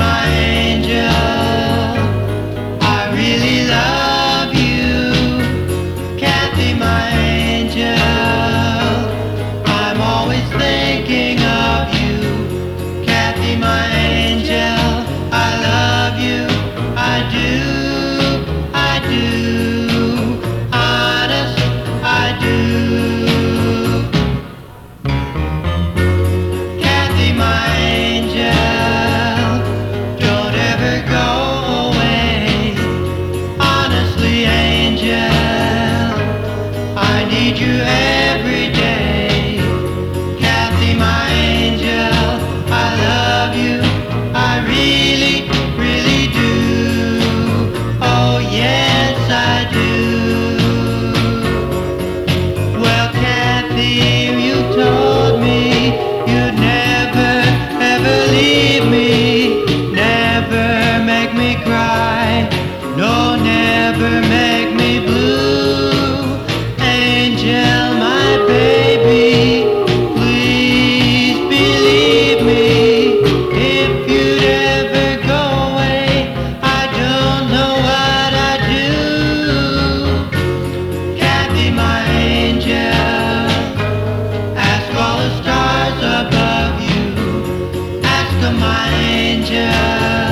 my angel, I really love you. Kathy, my angel, I'm always thinking of you. Kathy, my angel, I love you. I do, I do, honest, I do. Kathy, my angel, don't ever go away. Honestly, angel, I need you every day. Kathy, my angel, I love you. I really, really do. Oh, yes, I do. Well, Kathy, you told me you'd never, ever leave me. Never make me cry. No, never make me blue. Angel, my baby, please believe me. If you'd ever go away, I don't know what I'd do. Kathy, my angel, ask all the stars above you. Ask them, my angel.